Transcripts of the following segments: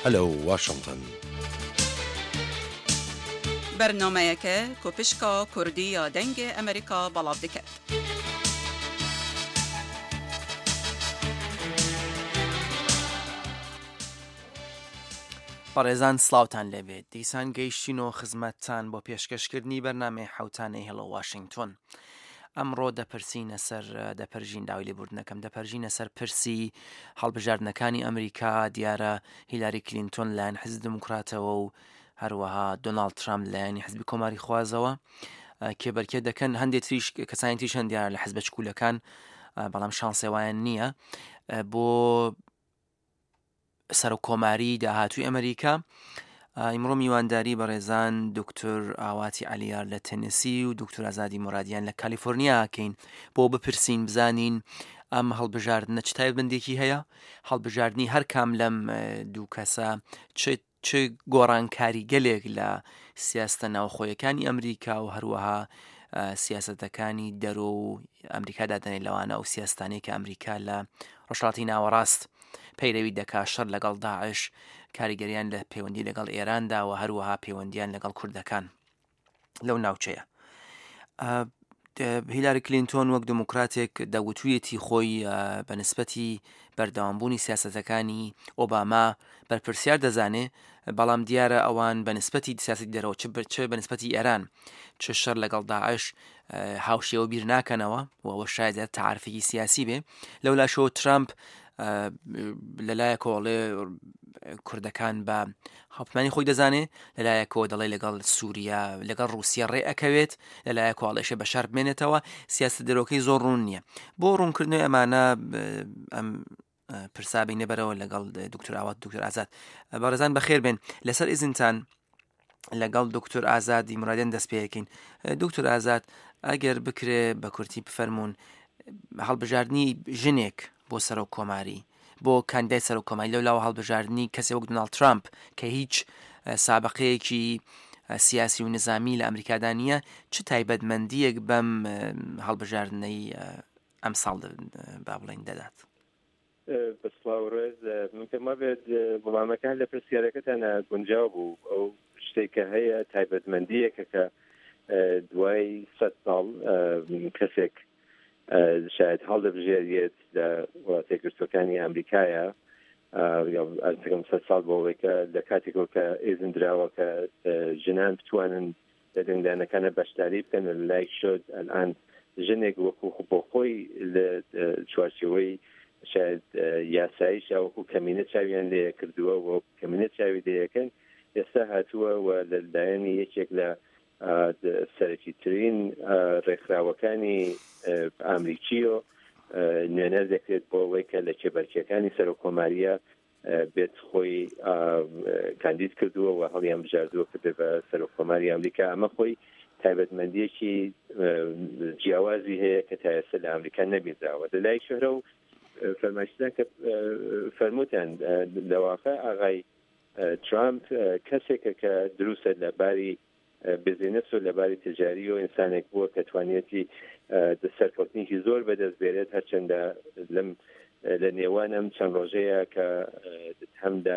هەلو واشنگتن بەرنمەیەکە کۆپشکا کوردی یا دەنگی ئەمریکا بەڵاو دەکات. بەڕێزان سلااوان لەبێت دیسان گەیشتینەوە خزمەتتان بۆ پێشکەشکردنی بەرنامەی حوتانەی هەڵۆ واشنگتن. ئەمڕۆ دەپرسینە سەر دەپەرژین داوای لێبوردنەکەم دەپەرژینە سەر پرسی هەڵبژاردنەکانی ئەمریکا دیارە هیلاری کلینتۆن لایەن حزب دموکراتەوە و هەروەها دۆناڵد ترامپ لایەنی حزبی کۆماری خوازەوە کێبەرکێ دەکەن هەندێک تریش کەسانی تریش دیارە لە حزبە چکولەکان بەڵام شانسێوایان نییە بۆ سەر و کۆماری داهاتووی ئەمریکا. ئیمڕۆ میوانداری بەڕێزان دکتۆر ئاواتی عەلیار لە تەنسی و دکتۆر ئازادی مورادیان لە کالیفۆرنیا کەین بۆ بپرسین بزانین ئەم هەڵبژاردنە چ تایبەتمەندێکی هەیە، هەڵبژاردننی هەر کام لەم دوو کەسە چ گۆڕانکاری گەلێک لە سیاستە ناوخۆیەکانی ئەمریکا و هەروەها سیاسەتەکانی دەرۆ و ئەمریکا دادەنێت لەوانە ئەو سیاستانەی کە ئەمریکا لە ڕۆژهەڵاتی ناوەڕاست پەیرەوی دەکا شەڕ لەگەڵ داعش، کاریگەریان لە پەیوەندی لەگەڵ ئێراندا و هەروەها پەیوەندیان لەگەڵ کوردەکان لەو ناوچەیە. هیلاری کلینتۆن وەک دموکراتێک دەوتویەتی خۆی بەنسبەتی بەردەوامبوونی سیاسەتەکانی ئۆباما بەرپرسیار دەزانێ، بەڵام دیارە ئەوان بەنسبەتی سیاسی دەرەوە چ بەنسبەتی ئێران چ شەڕ لەگەڵ داعش هاوشێوە بیر ناکەنەوە و ئەوە شاید تعارفێکی سیاسی بێ. لەولاشەوە ترامپ لەلایەکۆڵێ کوردەکان بە هەڵپمانی خۆی دەزانێ، لەلایەکەوە دەڵێ لەگەڵ سووریا لەگەڵ رووسیا ڕێ ئەکەوێت، لەلایەکۆڵێشە بە شار بمێنێتەوە، سیاست دەرۆکەی زۆر ڕوون نییە. بۆ ڕوونکردنەوەی ئەمانە ئەم پرسابی نەبەرەوە لەگەڵ دکتۆر ئاوات دکتۆر ئازاد. بەڕێزان بەخێر بێن، لەسەر ئیزنتان لەگەڵ دکتۆر ئازادی مورادیان دەست پێیەکەین. دکتۆر ئازاد ئەگەر بکرێ بە کورتی بفەرمونون هەڵبژاردننی ژنێک بۆ سەر و کۆماری بۆ کاندای سەر و کۆماری لەولاوە هەڵبژاردننی کەسێک وەک دۆناڵد ترامپ کە هیچ سابقەیەکی سیاسی و نظامی لە ئەمریکادا نییە، چ تایبەتمەندیەک بەم هەڵبژاردنەی ئەم ساڵ با بڵێن دەدات؟ بەسڵاوڕێز من پێما بێت وەڵامەکان لە پرسیارەکەتانە گونجاو بوو. ئەو شتێکە هەیە تایبەتمەندیەکە کە دوای 100 ساڵ کەسێک شاید هەڵدەبژێریت لە وڵاتە یەکگرتووەکانی ئەمریکایە ئەرتەکەم 100 ساڵ بۆەوەیکە لە کاتێکەوە کە ئێزندراوە کە ژنان بتوانن لە دەنگدانەکانە بەشداری بکەن لە لای شۆت ئەلان ژنێک وەکو بۆ خۆی لە چوارچێوەی شاید یاساییش وەکو کەمینە چاویان لێ کردووە و کەمینە چاوی لێەکەن ئێستا هاتووە و لەلایەنی یەکێک لە سەرەکی ترین ڕێکخراوەکانی ئامریکیۆ نوێنە دەکرێت بۆ ئەوەی کە لە کێبەرچیەکانی سەر و کۆماریە بێت خۆی کاندید کردووە و هەڵیان بژاردووە کە بێ بە سەر و کۆماری ئەمریکا. ئەمە خۆی تایبەتمەندیەکی جیاوازی هەیە کە تا ئێستا لە ئەمریکا نەبیدراوە. لە لای شۆرە و فەرمایشتان کە فەرمووتیان لەواقع ئاغای ترامپ کەسێکە کە دروستە لەباری بزینس و لەباری تجاری و ئینسانێک بووە کە توانێتی سەرکەوتنیکی زۆر بەدەست بێرێت، هەرچەندە لە نێوان ئەم چەند ڕۆژەیە کە هەمدا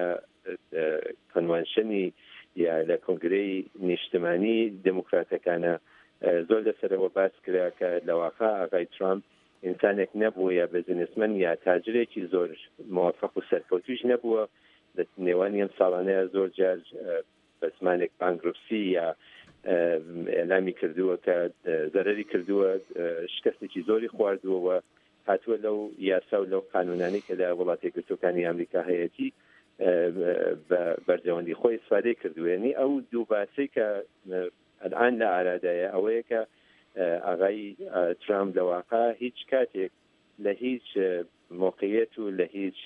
کۆنڤانشنی یا لە کۆنگرەی نیشتمانی دموکراتەکانە زۆر لەسەرەوە باس کرا کە لەواقع ئاغای ترامپ ئینسانێک نەبووە یا بزنسمەن یا تاجرێکی زۆر موفق و سەرکەوتویش نەبووە. لە نێوانی ئەم ساڵانەیە زۆر جار بە زمانێک بانگرۆپسی یا ئێلامی کردووە کە زەرەری کردووە، شکستێکی زۆری خواردووە هاتووە لەو یاسا و لەو قانونانی کە لە وڵاتە یەکگرتووەکانی ئەمریکا هەیەی بە بەردەوەندی خۆی استفادەی کردوێنی. ئەو دوو باسی کە ئەلان لە ئارادایە ئەوەیە کە ئاغای ترامپ لەواقع هیچ کاتێک لە هیچ موقعیت و لە هیچ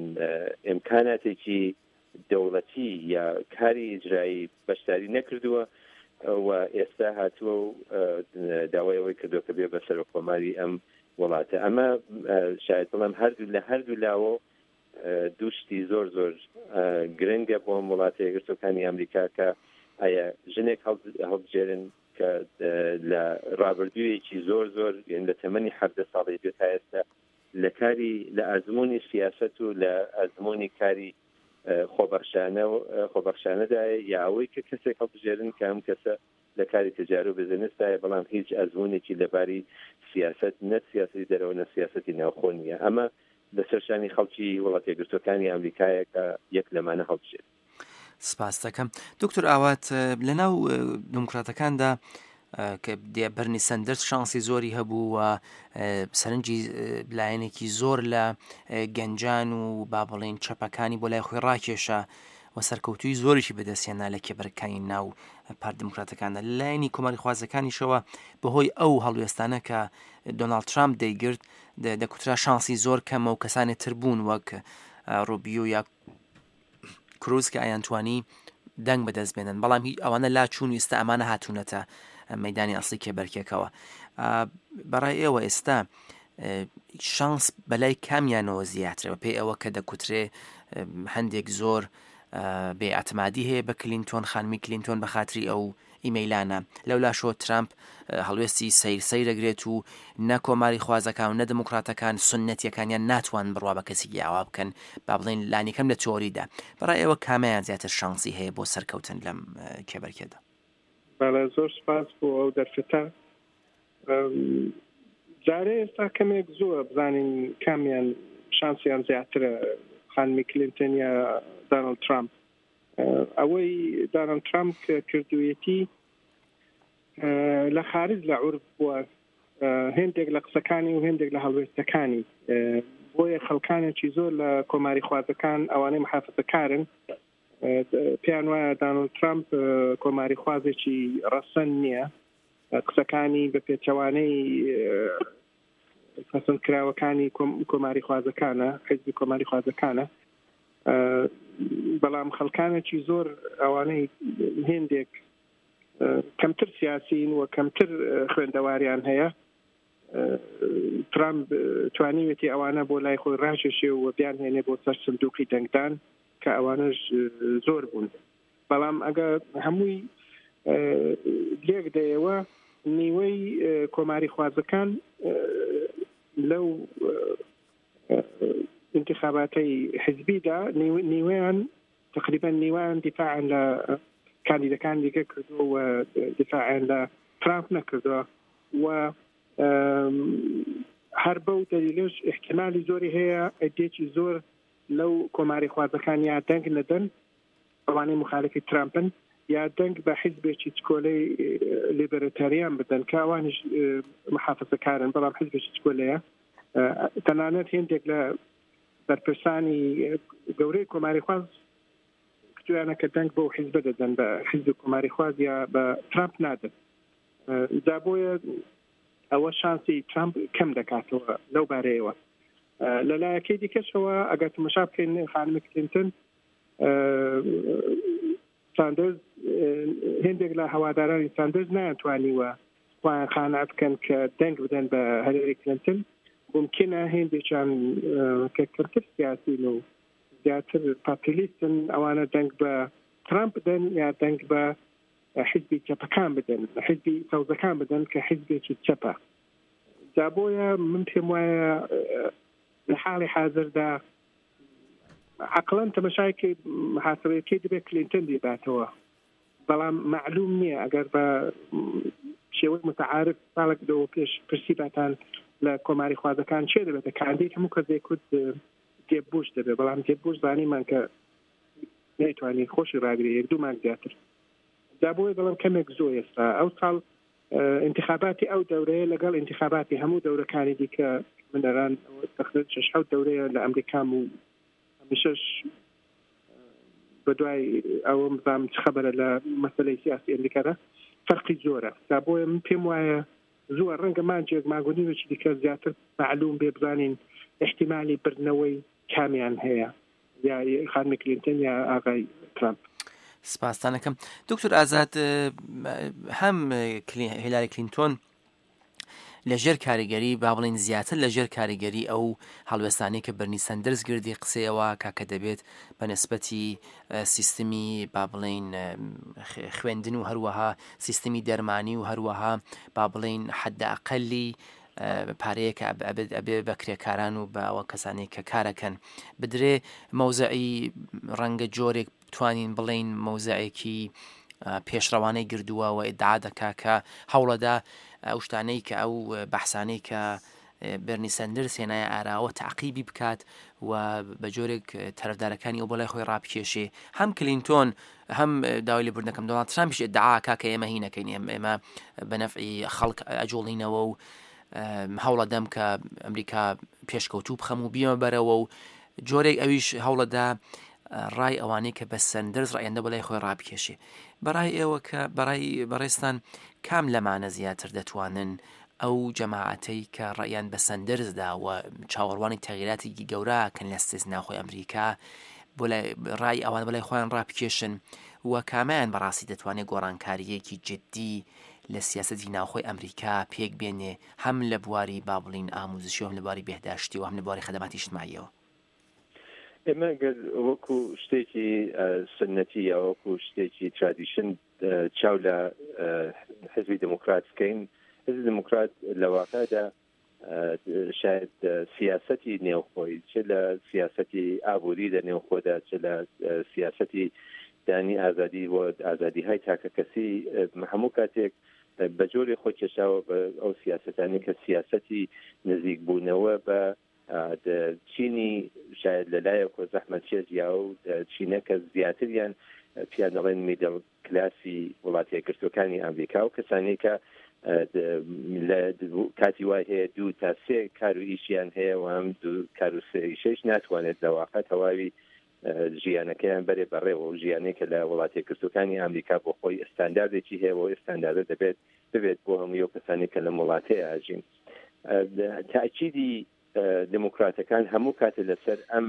ئیمکاناتێکی دەوڵەتی یا کاری ئیجرایی بەشداری نەکردووە و ئێستا هاتووە و داوای ئەوەی کردووە کە بێ بەسەر و کۆماری ئەم وڵاتە. ئەمە شاید بڵێم هەردوو لاوە دووشتی زۆر زۆر گرنگە بۆ وڵاتە یەکگرتووەکانی ئەمریکا کە ئایا ژنێک هەڵبژێرن کە لە ڕابردوویەکی زۆر زۆر لە تەمەنی 17 ساڵی بێت تا ئێستا لە کاری لە ئەزمموی سیاست و لە ئەزمموی کاری خۆبەخشانەدا یاوەی کە کەسێک هەڵبژێرن کە ئەم کەسە لە کاری تجار و بزنسایە بەڵام هیچ ئەزمونێکی لەباری سیاست نە سیاستی دەرەوە نە سیاستی ناوخۆ نیە ئەمە لەسەرشانی خەڵکی وڵاتی یەکگرتووەکانی ئەمریکایە کە یەک لەمانە هەڵبژێت. سپاس دەکەم دکتۆر ئاوات لەناو دموکراتەکاندا کە بەرنی سەندەرس شانسی زۆری هەبوو و سەرنجی لایەنێکی زۆر لە گەنجان و با بڵێن چەپەکانی بۆ لای خۆی ڕاکێشە و سەرکەوتوی زۆریشی بەدەستێنا لە کێبەرەکانی ناو پارت دموکراتەکاندا لایەنی کۆماری خوازەکانیشەوە بەهۆی ئەو هەڵوێستانە کە دۆناڵد ترامپ دەیگرت دەکوترا شانسی زۆر کەمە و کەسانی تر بوون وەک ڕۆبیۆ یا کروز کە ئایانتوانی دەنگ بەدەست بێنن بەڵام ئەوانە لا چوون و ئێستا ئەمانە هاتوونەتە مەیدانی ئەسڵی کێبەرکێکەوە. بەڕای ئێوە ئێستا شانس بەلای کامیانەوە زیاترەوە پێی ئەوە کە دەکوترێ هەندێک زۆر بێ ئەتمادی هەیە بە کلینتۆن خانمی کلینتۆن بە خاتری ئەو ئیمەیلانە لەولاشۆ ترامپ هەڵوێستی سەیر دەگرێت و نە کۆماری خوازەکان و نە دموکراتەکان سنەتیەکانیان ناتوان بڕوا بە کەسێکی ئاوا بکەن با بڵێن لانیکەم لە تۆریدا بەڕای ئێوە کامیان زیاتر شانسی هەیە بۆ سەرکەوتن لەم کێبەرکێدا؟ بەڵێ زۆر سپاس بۆ ئەو دەرفتە جارێ ئێستا کەمێک زووە بزانین کامیان شانسیان زیاترە خانمی کلینتۆن یا دۆناڵد ترامپ. ئەوەی دۆناڵد ترامپ کردوویەتی لە خارج لە عورف بووە هێندێک لە قسەکانی و هێندێک لە هەڵوێستەکانی بۆیە خەڵکانێکی زۆر لە کۆماری خوازەکان ئەوانەی محافزەکارن پێیان وایە دۆناڵد ترامپ کۆماری خوازێکی ڕەسەن نییە قسەکانی بە پێچەوانەی پەسەند کراوەکانی کۆماری خوازەکانە حیزبی کۆماری خوازەکانە بەڵام خەڵکانێکی زۆر ئەوانەی هێندێک کەمتر سیاسین و کەمتر خوێندەواریان هەیە ترامپ توانیوێتی ئەوانە بۆ لای خۆی ڕاکێشێ و بیان هێنێ بۆ سەر سندوقی دەنگدان کە ئەوانەش زۆر بوون بەڵام ئەگە هەمووی لێک دەیەوە نیوەی کۆماری خوازەکان لەو انتخاباتی حزبیدا نیوەیان تقریبا نیوەیان دیفاعن لە کاندیدەکان دیکە کردو و دیفاعن لە ترامپ نەکردووە و هەر بەو دەلیلش احتیمالی زۆری هەیە ئەدێکی زۆر لەو کۆماری خوازەکان یا دەنگ نەدەن ئەوانەی مخالفی ترامپن یا دەنگ بە حیزبێکی چکۆلەی لیبرەتاریان بدەن کە ئەوانش محافزەکارن بەڵام حیزبێکی چکۆلەیە تەنانەت هێندێک لە بەرپرسانی گەورەی کۆماری خواز کتویانە کە دەنگ بۆ حیزبە دەدەن بە حیزب کۆماری خواز یا بە ترامپ نادەن جا بۆیە ئەوە شانسی ترامپ کەم دەکاتەوە لەو بارەیەوە. لەلایەکەی دیکەشەوە ئەگەر تماشا بکەین خانم کلینتۆن ساندرز هێندێک لە هەوادارانی ساندرز نایانتوانیوە خۆیان قانع بکەن کە دەنگ بدەن بە هەلاری کلینتۆن ممکنە هێندێکیان کە کەمتر سیاسین و زیاتر پاپولیستن ئەوانە دەنگ بە ترامپ بدەن یا دەنگ بە حیزبی چەپەکان بدەن حیزبی سەوزەکان بدەن کە حیزبێکی چەپە. جا بۆیە من پێم وایە لە حاڵی حاضردا عقلان تەماشایەکی محاسبەیەکی دەبێت کلینتۆن بێباتەوە بەڵام معلوم نییە ئەگەر بە شێوەی متعارف ساڵێک دەوە پێش پرسی باتان لە کۆماری خوازەکان چێ دەبێتە کاندید هەموو کەسێک کورد جێب بوش دەبێت بەڵام جێب بوش زانیمان کە نەیتوانێت خۆشی ڕاگرێت یەک دوو مانگ زیاتر. جا بۆیە بەڵام کەمێک زۆر ئێستا ئەو ساڵ انتخاباتی ئەو دەورەیە لەگەڵ انتخاباتی هەموو دەورەکانی دیکە منەران تقریبا 6 دەورەیە لە ئەمریکام و هەمیشەش بەدوای ئەوە مزام چ خەبەرە لە مەسەلەی سیاسی ئەمریکادا فەرقی زۆرە. جا بۆیە من پێم وایە زووە ڕەنگە مانجێک ماگونیوێکی دیکە زیاتر معلوم بێ بزانین احتیمالی بردنەوەی کامیان هەیە یا خانمی کلینتۆن یا ئاغای ترامپ. سپاسانەکەم دکتۆر ئازاد هەم هیلاری کلینتۆن لەژێر کاریگەری با بڵین زیاتر لەژێر کاریگەری ئەو هەڵوێستانەی کە بەرنی سەندەرز گردی قسەیەوە کاکە دەبێت بە نسبەتی سیستمی با بڵین خوێندن و هەروەها سیستمی دەرمانی و هەروەها با بڵین حەدەئەقەلی پارەیە کە ئەبێ بە کرێکاران و بە ئەوە کەسانی کە کارەکەن بدرێ مەوزعی ڕەنگە جۆرێک بتوانین بڵین مەوزعێکی پێشڕەوانەی گردووە و ئیدعا دەکا کە هەوڵەدا ئەو شتانەی کە ئەو بەحسانەی کە بەرنی سەندرس هێنایە ئاراوە تعقیبی بکات و بە جۆرێک تەرەفدارەکانی ئەو بەلای خۆی ڕابکێشێ هەم کلینتۆن هەم داوای لێبوردنەکەم دۆناڵد ترامپیش ئیدعاکا کە ئێمە هینەکەین ئێمە بە نەفعی خەڵک ئەجۆڵینەوە و هەوڵە دەم کە ئەمریکا پێشکەوتوو بخەم و بیمە بەرەوە و جۆرێک ئەویش هەوڵەدا ڕای ئەوانەی کە بە سەندرس ڕایەندە بەلای خۆی ڕابکێشێ بەڕای ئێوە کە بەڕێستان کام لەمانە زیاتر دەتوانن ئەو جەماعەتەی کە ڕایان بە سەندرسدا و چاوەڕوانی تەغییراتی گەورە کەن لە استیزناخۆی ئەمریکا بۆ ڕای ئەوان بەلای خۆیان ڕابکێشن و کامیان بەڕاستی دەتوانێت گۆڕانکاریەکی جدی لە سیاسەتی ناوخۆی ئەمریکا پێک بێنێ هەم لە بواری با بڵین ئاموزشی و هەم لە بواری بێهداشتی و هەم لە بواری خەدەماتی ئیجتیماعیەوە ئێمە گەر وەکو شتێکی سنەتی یا وەکو شتێکی ترادیشن چاو لە حزبی دموکرات بکەین حزبی دموکرات لە واقعدا شاید سیاسەتی نێوخۆی چ لە سیاسەتی ئابووری لە نێوخۆدا چ لە سیاسەتی دانی ئازادی و ئازادیهای تاکە کەسی هەموو کاتێک بە جۆری خۆی کێشاوە بە ئەو سیاسەتانی کە سیاسەتی نزیک بوونەوە بە چینی شاید لەلایەک و زەحمەتکێزیا و چینەکە زیاتریان پیان دەڵێن میدڵ کلاسی وڵاتیە گرتوەکانی ئەمریکا و کەسانی کە لە کاتی وای هەیە 2 تا 3 کار و ئیشیان هەیە و ئەم 2 کار و 3 ئیشەش ناتوانێت لە واقع تەواوی ژیانەکەیان بەرێ بەڕێوە و ژیانەی کە لە وڵاتی گرتوەکانی ئەمریکا بۆ خۆی ئستانداردێکی هەیە و ئستانداردە دەبێت ببێت بۆ هەموو کەسانی کە لە وڵاتەیە ئاژین تاکیدی دموکراتەکان هەموو کاتە لەسەر ئەم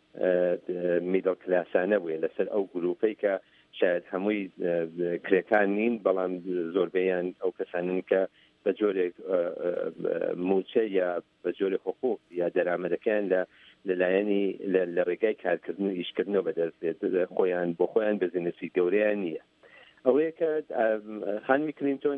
میدڵ کلاسانە بووە لەسەر ئەو گروپەی کە شاید هەمووی کرێکان نین بەڵام زۆربەیان ئەو کەسانن کە بە جۆرێک موچە یا بە جۆرێک حقوق یا دەرامەدەکەیان لەلایەنی لە ڕێگای کارکردن و ئیشکردنەوە بەدەست خۆیان بۆ خۆیان بزنسی گەورەیان نییە ئەوەیە کە خانمی کلینتۆن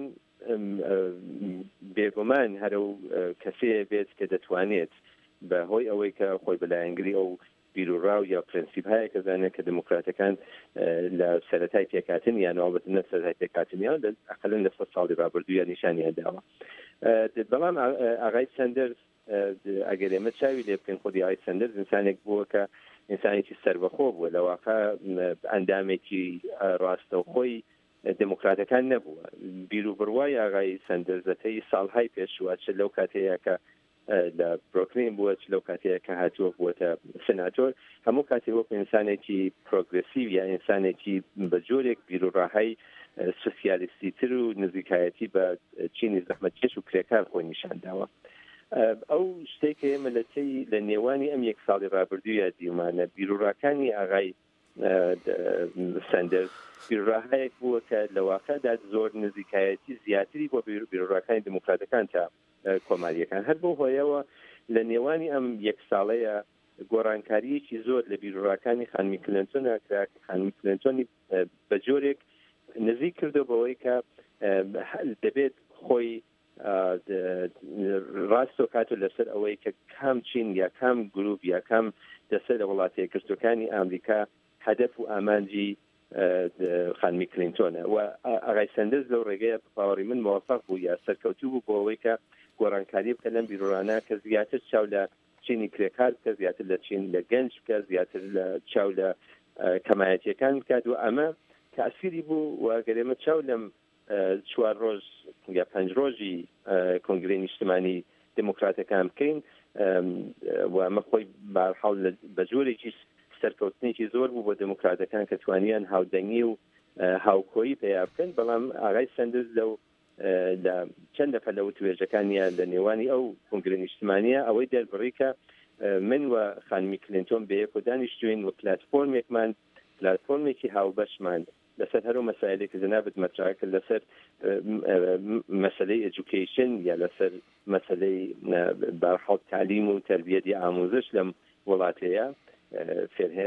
بێگومان هەرە و کەسەیە بێت کە دەتوانێت بە هۆی ئەوەی کە خۆی بەلایەنگری ئەو بیرروڕاو یا پرەنسیپ هەیە کە زانێت کە دموکراتەکان لە سەرەتای پێکاتن یان ئەوبەتە سەرەتای پێکاتنیان ئەقلن لە 100 ساڵی ڕابردوویان نیشانیان داوە بەڵام ئاغای سەندرس ئەگەر ئێمە چاوی لێ بکەین خۆی ئاغای سەندرس ئینسانێک بووە کە ئینسانێکی سەربەخۆ بووە لە واقع ئەندامێکی ڕاستەوخۆی دموکراتەکان نەبووە بیر و بڕوای ئاغای سەندرزەتەی ساڵهای پێشوە چ لەو کاتەیە کە لە بروکلین بووە چ لەو کاتەیە کە هاتووە بووەتە سناتۆر هەموو کاتێک وەکو ئینسانێکی پرۆگرسیو یا ئینسانێکی بە جۆرێک بیر و ڕاهای سوسیالیستی تر و نزیکایەتی بە چینی زەحمەتکێش و کرێکار خۆی نیشان داوە ئەو شتێک کە ئێمە لە نێوانی ئەم 1 ساڵی ڕابردوویە دیمانە بیر و ڕاکانی ئاغای سەندرس بیرڕاهەیەک بووە کە لە واقعدا زۆر نزیکایەتی زیاتری بۆ بیرڕاکانی دموکراتەکان تا کۆماریەکان هەر بۆ هۆیەوە لە نێوانی ئەم 1 ساڵەیە گۆڕانکاریەکی زۆر لە بیرڕاکانی خانمی کلینتۆن کرا خانمی کلینتۆنی بە جۆرێک نزیک کردو بەوەی کە دەبێت خۆی ڕاستۆ کاتۆ لەسەر ئەوەی کە کام چین یا کام گروپ یا کام دەسەر لە وڵاتی گرتوەکانی ئەمریکا هەدەف و ئامانجی خانمی کلینتۆنە و ئاغای سەندرس لەو ڕێگەیە باوەڕی من موفق بوو یا سەرکەوتوو بوو بۆ ئەوەی کە گۆڕانکاری بکە لەم بیرۆرانە کە زیاتر چاو لە چینی کرێکار بکە زیاتر لە چین لە گەنج بکە زیاتر لە چاو لە کەمایەتیەکان بکات و ئەمە تەئسیری بوو و ئەگەر ئێمە چاو لەم 4 ڕۆژ یا 5 ڕۆژی کۆنگرەی نیشتیمانی دموکراتەکان بکەین و ئەمە خۆی بەهەرحاڵ بە جۆرێکی سەرکەوتنێکی زۆر بوو بۆ دموکراتەکان کە توانیان هاودەنگی و هاوکۆیی پێیا بکەن بەڵام ئاغای سەندرس لەو لە چەند دەفە لەو توێژەکانیان لە نێوانی ئەو کۆنگرە نیشتیمانیە ئەوەی دەربڕی کە من و خانمی کلینتۆن بەیەکۆ دانیشتوین و پلاتفۆرمێکمان پلاتفۆرمێکی هاوبەشمان لەسەر هەرو مەسائلێکی جەنابەت مەترا کرد لەسەر مەسەلەی ئێجوکیشن یا لەسەر مەسەلەی بەرحەڵ تعلیم و تەربیەتی ئاموزش لەم وڵاتەیە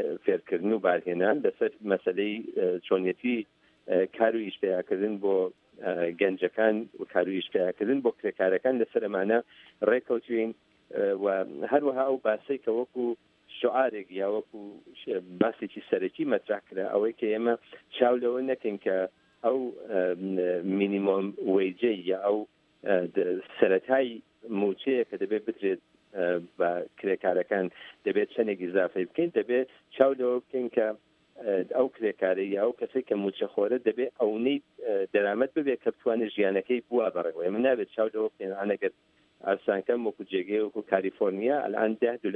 فێرکردن و بارهێنان لەسەر مەسەلەی چۆنیەتی کار و ئیشتیاکردن بۆ گەنجەکان و کارویشکاکردن بۆ کرێکارەکان لەسەر ئەمانە ڕێکەوتوین و هەروەها ئەو باسی کە وەکو شعارێک یا وەکو باسێکی سەرەکی مەترح کرا ئەوەی کە ئێمە چاو لەوە نەکەین کە ئەو مینیمۆم وەیجە یا ئەو سەرەتای موچەیە کە دەبێت بدرێت بە کرێکارەکان دەبێت چەندێک ئیزافەی بکەین دەبێت چاو لەوە بکەین کە ئەو کرێکارە یا ئەو کەسێک کە موچەخۆرە دەبێت ئەوەی دەرامەت ببێت کە بتوانێت ژیانەکەی بووە بەڕێوە من نابێت چاو لەوە بکەین ئەگەر ئارسانکەم وەکو جێگەی وەکو کالیفۆرنیا ئەلان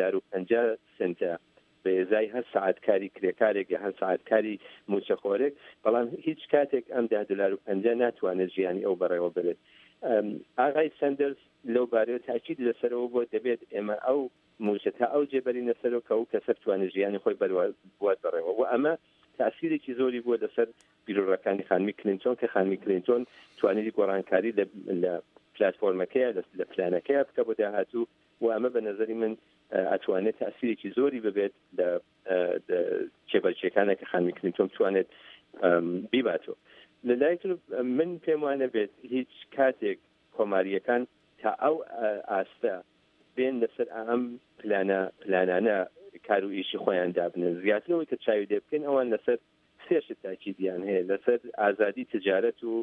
$10.50 بە ێزای هەر سەعاتکاری کرێکارێک یا هەر سەعاتکاری موچەخۆرێک بەڵام هیچ کاتێک ئەم $10.50 ناتوانێت ژیانی ئەو بەڕێوە بێت ئاغای سەندەرز لەو بارەوە تاکید لەسەرەوە بۆ دەبێت ئێمە ئەو موچە تا ئەو جێبەرین لەسەرەوە کە ئەو کەسە بتوانێت ژیانی خۆی بوات بەڕێوە و ئەمە تاثیرێکی زۆری بووە لەسەر بیرۆڕەکانی خانمی کلینتۆن کە خانمی کلینتۆن توانێتی گۆڕانکاری لە پلاتفۆرمەکەیە لە پلانەکەیە بکە بۆ داهاتوو و ئەمە بە نەزەری من ئەتوانێت تاثیرێکی زۆری ببێت لە کێبەرچیەکانە کە خانمی کلینتۆن بتوانێت بیباتەوە لەلای تر من پێم وانە بێت هیچ کاتێک کۆماریەکان تا ئەو ئاستە بێن لەسەر ئەم پلانانە کار و ئیشی خۆیان دابنن زیاترەوەی کە چاوی لێ بکەین ئەوان لەسەر سێشت تاکیدیان هەیە لەسەر ئازادی تجارەت و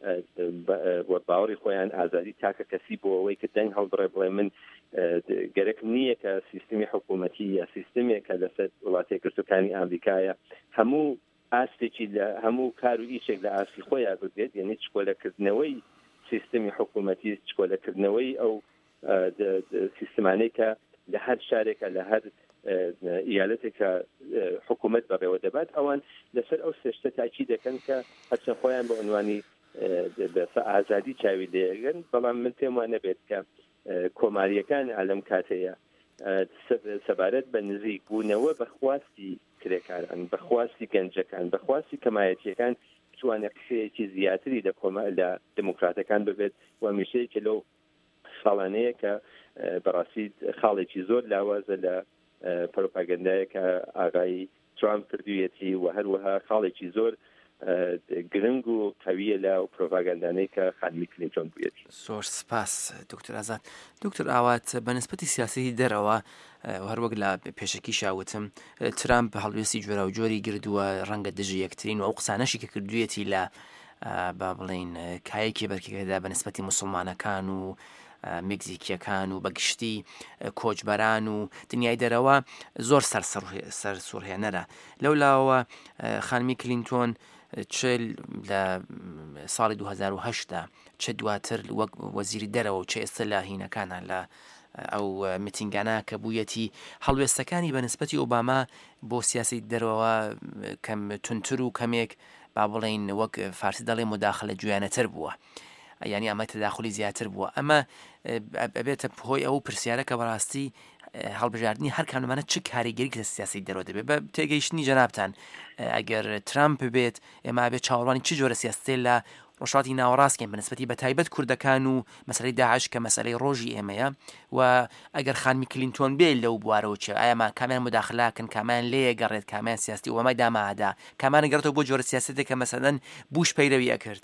باوەڕی خۆیان ئازادی تاکە کەسی بۆ ئەوەی کە دەنگ هەڵبڕێ بڵێ من گەرەک نییە کە سیستمی حکوومەتی یا سیستمێکە لەسەر وڵاتی یەکگرتووەکانی ئامریکایە هەموو ئاستێکی لە هەموو کار و ئیشێک لە ئاستی خۆیان ببێت یعنی چکۆلەکردنەوەی سیستمی حکوومەتی چکۆلەکردنەوەی ئەو سیستمانەی کە لە هەر شارێکە لە هەر ئیالەتێکە حکوومەت بەڕێوە دەبات ئەوان لەسەر ئەو سێشتە تاکی دەکەن کە هەرچەند خۆیان بە عنوانی ئازادی چاوی لێگەن بەڵام من پێم وانە بێت کە کۆماریەکان ئالەم کاتەیە سەبارەت بە نزیک بوونەوە بەخواستی کرێکاران بەخواستی گەنجەکان بەخواستی کەمایەتیەکان توانێت قسەیەکی زیاتری لە دموکراتەکان ببێت و هەمیشەیەکە لەو ساڵانەیە کە بەڕاستی خاڵێکی زۆر لاوازە لە پرۆپاگەندایە کە ئاغای ترامپ کردوویەتی و هەروەها خاڵێکی زۆر گرنگ و قویە لە پرۆپاگەندانەی کە خانمی کلینتۆن بوویەتی. زۆر سپاس دکتۆر ئازاد. دکتۆر ئاوات بەنسبەتی سیاسی دەرەوە هەروەک لە پێشەکی شاوتم ترامپ هەڵوێستی جۆرە و جۆری گردووە ڕەنگە دژی یەکترین و ئەو قسانەشی کە کردوویەتی لە با بڵێن کایەکی بەرکێکەدا بەنسبەتی موسڵمانەکان و مێکزیکیەکان و بەگشتی کۆچبەران و دنیای دەرەوە زۆر سەرسوڕهێنەرە لەولاوە خانمی کلینتۆن چه لە ساڵی 2010 چه دواتر وەک وەزیری دەرەوە و چه ئێستا لە هینەکانە لە ئەو میتینگانە کە بوویەتی هەڵوێستەکانی بەنسبەتی ئۆباما بۆ سیاسی دەرەوە کەم تونتر و کەمێک با بڵێن وەک فارسی دەڵێ مداخلە جویانەتر بووە ینی ئەمە تەداخلی زیاتر بووە ئەمە ئەبێتە هۆی ئەو پرسیارە کە بەڕاستی هەڵبژاردننی هەر کاملمانە چه کاریگەری کە سیاسی دەرەوە دەبێت بە تێگەیشتنی جەنابتان ئەگەر ترامپ بێت ئێمە بێت چاوەڕوانی چ جۆرە سیاستێ لە ڕۆژهاتی ناوەڕاستکەین بەنسبەتی بە تایبەت کوردەکان و مەسەلەی داعش کە مەسەلەی ڕۆژی ئێمەیە و ئەگەر خانمی کلینتۆن بێت لەو بوارەوە چێ ئایاما کامیان مداخلاکن کامیان لێ گەڕێت کامیان سیاستی و ئەمەی دامادا کامیان گەڕێتەوە بۆ جۆرە سیاستێک کە مەسەلەن بوش پەیرەوی ئەکرد.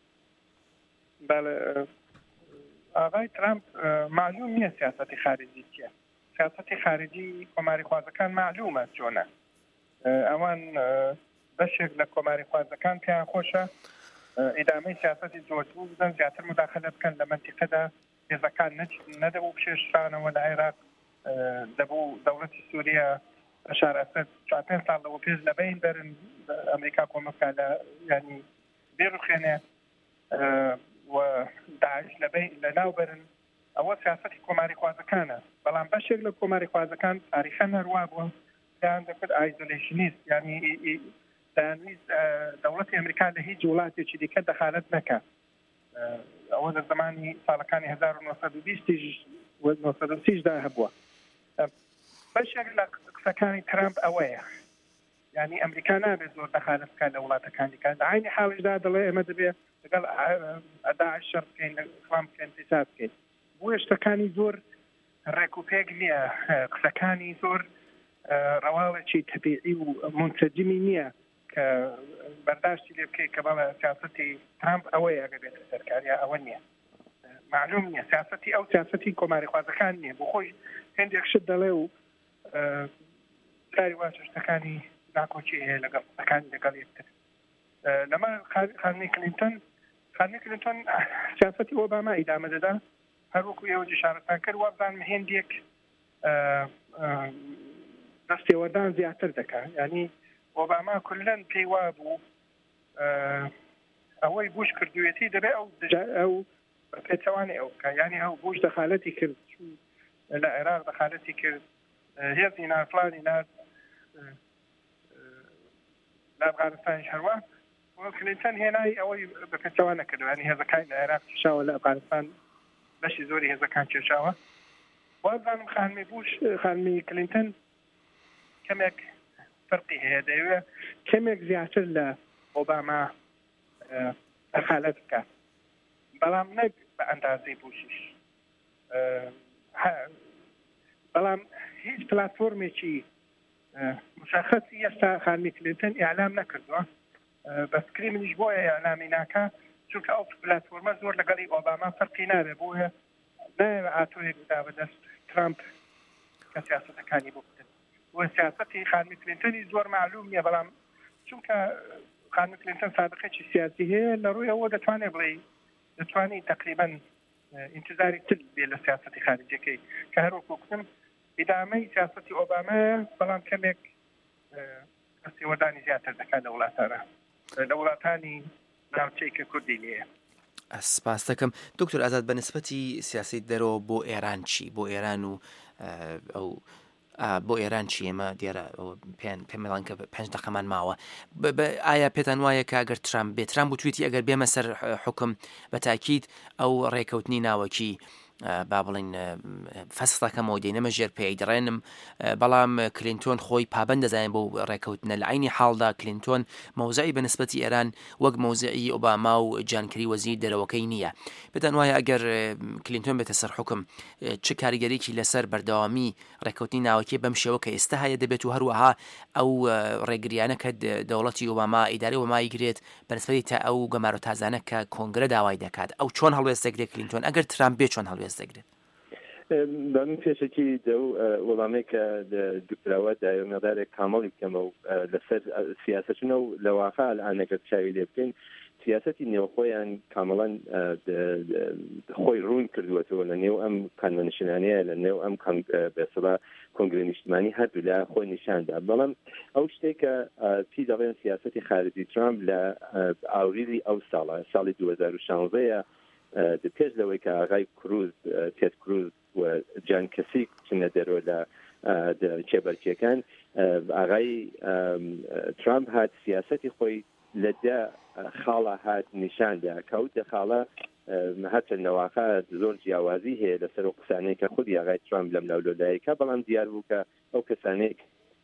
بله آقای ترامپ معلوم نیه سیاست خارجی چیه سیاست خارجی کۆماری خوازەکان معلومە چۆنە ئەوان بەشێک لە کۆماری خوازەکان پێیان خۆشە ئیدامەی سیاسەتی زۆربوو بدەن زیاتر مداخلە بکەن لە مەنتیقەدا هێزەکان نەدەبوو بشێشرانەوە لە عێراق دەبوو دەوڵەتی سووریا بەشار ئەسەد 4-5 ساڵ لەوە پێش لەبەین بەرن ئەمریکا کۆمەکە لە ینی بێڕوخێنێ و داعش لە ناو بەرن ئەوە سیاسەتی کۆماری خوازەکانە بەڵام بەشێک لە کۆماری خوازەکان تاریخەن هەروە بووە دایان دەکرد ئایزۆلیشنیست یعنی دەیانویست دەوڵەتی ئەمریکا لە هیچ وڵاتێکی دیکە دەخالەت نەکات ئەوە لە زمانی ساڵەکانی 1920 دا هەبووە بەشێک لە قسەکانی ترامپ ئەوەیە یعنی ئەمریکا نابێت زۆر دەخالەت بکات لە وڵاتەکانی دیکە لە عینی حاڵیشدا دەڵێ ئێمە دەبێت لەگەڵ داعش شەڕ بکەین ئیسلام بکەین فیساد بکەین بۆ شتەکانی زۆر ڕێک و پێک نییە قسەکانی زۆر ڕەواڵێکی تەبیعی و منسەجمی نییە کە بەرداشتی لێ بکەیت کە بەڵێ سیاسەتی ترامپ ئەوەیە ئەگە بێتە سەرکاریە ئەوە نییە معلوم نییە سیاسەتی ئەو سیاسەتی کۆماری خوازەکان نییە بۆ خۆی هێندێک شت دەڵێ و داری واشە شتەکانی ناکۆچی هەیە لەگەڵ شتەکانی لەگەڵ یەکتر لەمە خانمی کلینتۆن سیاسەتی ئۆباما ئیدامە دەدا هەروەکو ئێوە جشارەتان کرد وابزانم هێندێک دەستێوەردان زیاتر دەکات ینی ئۆباما کولەن پێی وا بوو ئەوەی بوش کردوێتی دەبێت ئەو پێچەوانی ئەو بکە ینی ئەو بوش دەخالەتی کرد لە عێراق دەخالەتی کرد هێزی نافلانی نار لە ئەفغانستانیش هەروە کلینتۆن هێنایی ئەوەی بە پێچەوان نەکردو ینی هێزەکانی لە عێراق کێشاوە لە ئەفغانستان بەشی زۆری هێزەکان کێشاوە وازانم خانمی کلینتۆن کەمێک فەرقی هەیە دەیەوێت کەمێک زیاتر لە ئۆباما دەخالەت بکات بەڵام نەک بە ئەندازەی بوشیش بەڵام هیچ پلاتفۆرمێکی مشخصی ئێستا خانمی کلینتۆن ئیعلام نەکردووە بەسکری منیش بۆیە ئیعلامی ناکە چونکە ئەو پلاتفۆرمە زۆر لەگەڵی ئۆباما فەرقی نابێ بۆیە نایەوێت ئاتۆیەک بدا بەدەست ترامپ کە سیاسەتەکانی بۆ بدەن وە سیاسەتی خانمی کلینتۆنی زۆر معلوم نییە بەڵام چونکە خانمی کلینتۆن سابقەیەکی سیاسی هەیە لە ڕووی ئەوە دەتوانێت بڵێ دەتوانی تقریبا انتظاری تر بێ لە سیاسەتی خارجیەکەی کە هەروەکو گوتم ئیدامەی سیاسەتی ئۆبامایە بەڵام کەمێک دەستێوەردانی زیاتر دەکات لە وڵاتانە لە وڵاتانی ناوچەی کە کوردی نییە سپاس دەکەم دکتۆر ئازاد بە نسبەتی سیاسی دەرەوە بۆ ئێران چی بۆ ئێران و ئەو بۆ ئێران چی ئێمە دیارە پێمەڵان کە 5 دقەمان ماوە ئایا پێتان وایە کە ئەگەر ترامپ بێت ترامپ بتویتی ئەگەر بێمە سەر حکم بە تاکید ئەو ڕێکەوتنی ناوەکی با بڵین فەسڵەکەمەوە دێنەمە ژێر پێی دەڕێنم بەڵام کلینتۆن خۆی پابند دەزانێت بۆ ڕێکەوتنە لە عینی حاڵدا کلینتۆن مەوزعی بە نسبەتی ئێران وەک مەوزعی ئۆباما و جانکری وەزیر دەرەوەکەی نییە پێتان وایە ئەگەر کلینتۆن بێتە سەر حکم چه کاریگەریکی لەسەر بەردەوامی ڕێکەوتنی ناوەکی بەم شێوە کە ئێستا هەیە دەبێت و هەروەها ئەو ڕێگریانە کە دەوڵەتی ئۆباما ئیداری ئۆبامای گرێت بە نسبەتی تا ئەو گەمارە تازانە کە کۆنگرە داوای دەکات ئەو چۆن هەڵوێست دەگرێت کلینتۆن ئەگەر ترامپ بێت چۆن هەڵوێست دەگرێت من پێشکی وەڵامەی کە دوکراوە دایۆمەدارێک کامەڵی بکەمە و لەسەر سیاسەتنە و لە واقع ئەنەگەر چاوی لێ بکەین سیاسەتی نێوخۆیان کامەڵەن خۆی ڕوون کردووەتەوە لە نێو ئەم کانوەنشنانەیە لە نێو ئەم بێسەڵا کۆنگرە نیشتمانی هەردوو لە خۆی نیشاندا بەڵام ئەو شتێک کە پێی دەڵێن سیاسەتی خارجی ترامپ لە ئاوریلی ئەو ساڵی 2016 پێش لەوەی کە ئاغای کروز تێد کروز و جان کەسیک چنە دەرەوە لە کێبەرکیەکان ئاغای ترامپ هات سیاسەتی خۆی لە دە خاڵە هات نیشاندا کەوتە خاڵە هەرچە نەواقع زۆر جیاوازی هەیە لەسەر و قسانەی کە خودی ئاغای ترامپ لەم لەولۆلایەکە بەڵام دیار بوو کە ئەو کەسانەیەک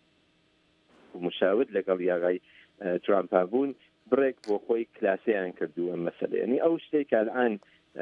مشاور لەگەڵ ئاغای ترامپ بوون بڕێک بۆ خۆی کلاسیان کردووە مەسەلە یعنی ئەو شتێک کە الان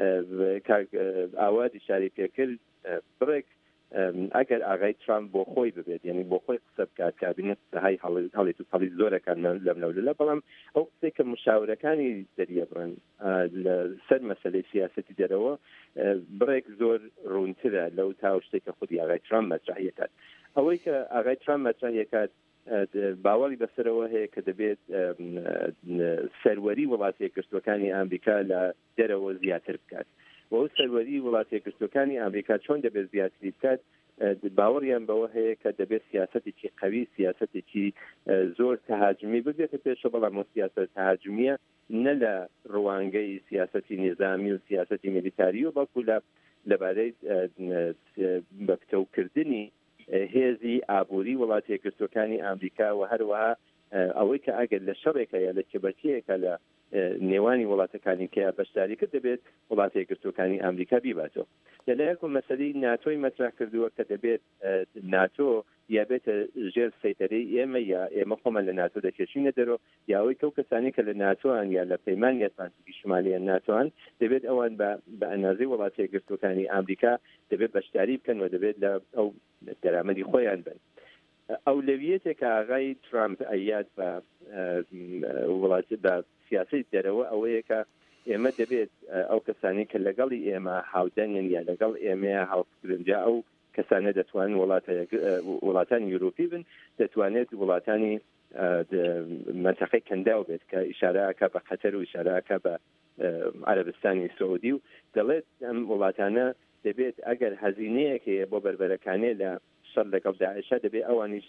ئاوا دیشاری پێکرد بڕێک ئەگەر ئاغای ترامپ بۆ خۆی ببێت یعنی بۆ خۆی قسە بکات کابینێت سەهای هەڵێت و پەڵی زۆرەکان لەم لەولە بەڵام ئەو قسەی کە مشاورەکانی دەریە بڕن لە سەر مەسەلەی سیاسەتی دەرەوە بڕێک زۆر ڕوونترە لەو تا شتێک کە خودی ئاغای ترامپ مەطرحیەکات ئەوەی کە ئاغای ترامپ مەطرحیەکات باوەڕی بەسەرەوە هەیە کە دەبێت سەروەری وڵاتی یەکگرتوەکانی ئەمریکا لە دەرەوە زیاتر بکات و ئەو سەروەری وڵاتی یەکگرتوەکانی ئەمریکا چۆن دەبێت زیاتری بکات باوەڕیان بەوە هەیە کە دەبێت سیاسەتێکی قەوی سیاسەتێکی زۆر تەهاجمی بگرێتە پێشەوە بەڵام سیاسەت تەهاجمیە نە لە ڕوانگەی سیاسەتی نظامی و سیاسەتی میلیتاری و بەڵکو لەبارەی بەکتەوکردنی هێزی ئابووری وڵاتی یەکگرتوەکانی ئەمریکا و هەروەها ئەوەی کە ئەگەر لە شەڕێکە یا لە کێبەرکیەکە لە نێوانی وڵاتەکانی کە بەشداری کرد دەبێت وڵاتی یەکگرتوەکانی ئەمریکا بیباتەوە لەلایەک مەسەلەی ناتۆی مەطرح کردووە کە دەبێت ناتۆ یا بێتە ژێر سەیطرەی ئێمە یا ئێمە خۆمان لە ناتۆ دەکێشینە دەرەوە یا ئەوەی کە ئەو کەسانی کە لە ناتۆیان یا لە پەیمانی ئەتلانتیکی شمالیان ناتۆیان دەبێت ئەوان بە ئەندازەی وڵاتی یەکگرتوەکانی ئەمریکا دەبێت بەشداری بکەن و دەبێت لە ئەو دەرامەدی خۆیان بن ئەولەویەتێک ئاغای ترامپ ئەیاد بە وڵات بە سیاسی دەرەوە ئەوەیە کە ئێمە دەبێت ئەو کەسانی کە لەگەڵی ئێمە هاودەنگن یا لەگەڵ ئێمەیە هاوکردجا ئەو کەسانە دەتوانن وڵاتانی یوروپی بن دەتوانێت وڵاتانی منتەقەی کەنداو بێت کە ئیشارەکە بە قەتەر و ئیشارەکە بە عەرەبستانی سعودی و دەڵێت ئەم وڵاتانە دەبێت ئەگەر هەزینەیەکێ بۆ بربەرەکانێ لە شەڕ لەگەڵ داعشە دەبێت ئەوانیش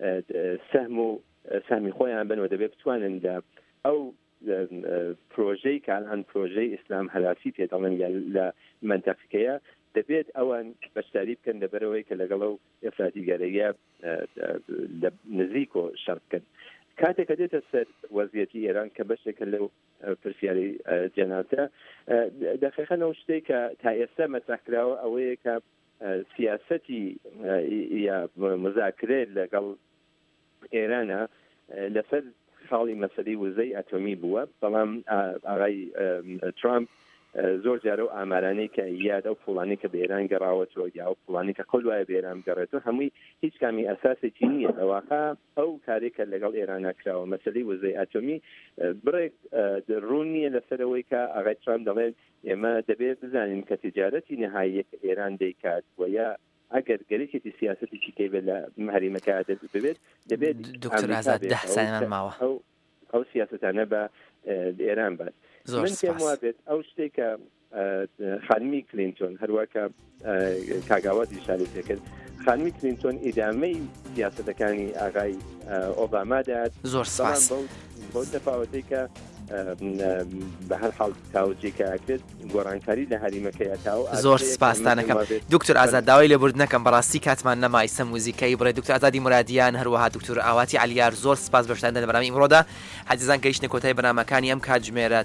سەهمی خۆیان بن و دەبێت بتوانن لە ئەو پرۆژەی کان پرۆژەی ئیسلام هەلاسی پێ دەڵێن لە منتەقەیە دەبێت ئەوان بەشداری بکەن لەبەرەوەی کە لەگەڵ ئەو ئەفرادیگەرەیە نزیک و شەڕ بکەن کاتێک کە دێتە سەر وەزیەتی ئێران کە بەشێکە لەو پرسیاری جەناتە دەقیقەن ئەو شتێک کە تا ئێستا مەترحکراوە ئەوەیە کە سیاسەتی یا مذاکرێت لەگەڵ ئێرانە لەسەر خاڵی مەسەلەی وزەی ئەتۆمی بووە بەڵام ئاغای ترامپ زۆر جارە و ئامارانەی کە یاد ئەو فڵانی کە بە ئێران گەڕاوەتەوە یا ئەو فڵانی کە قەول وایە بە ئێران گەڕێتەوە هەمووی هیچ کامی ئەساسێکی نییە لەواقع ئەو کارێکە لەگەڵ ئێران کراوە مەسەلەی وزەی ئەتۆمی بڕێک ڕوون نییە لەسەرەوەی کە ئاغای ترامپ دەڵێت ئێمە دەبێت بزانین کە تیجارەتی نهاییەک ئێران دەیکات و یا ئەگەر گەرێکی سیاسەتی چیکەی بێت لە هەریمەکە ببێت دەبێت دکتۆر ئازاد 10 ساڵمان ماوە ئەو سیاسەتانە بە ئێران بات من پێم وابێت ئەو شتێکە خانمی کلینتۆن هەروەکە کاگاوەتی شاری پێکرد خانمی کلینتۆن ئیدامەی سیاسەتەکانی ئاغای ئۆباما دەهات زۆر سپاس بۆ تەفاوەتەی کە بە هەر حاڵ تاوجێکە ئەکرێت گۆڕانکاری لە هەریمەکەیە تاو زۆر سپاسدانەکەم دکتۆر ئازاد داوای لێبوردنەکەم بەڕاستی کاتمان نەمای سە موزیکایی بڕێ دکتۆر ئازادی مرادیان هەروەها دکتۆر ئاواتی عەلیار زۆر سپاس بەشداریدان لە بەرنامەی ئیمڕۆدا حەزیزان گەیشتنە کۆتای بەرنامەکانی ئەم کاتژمێرە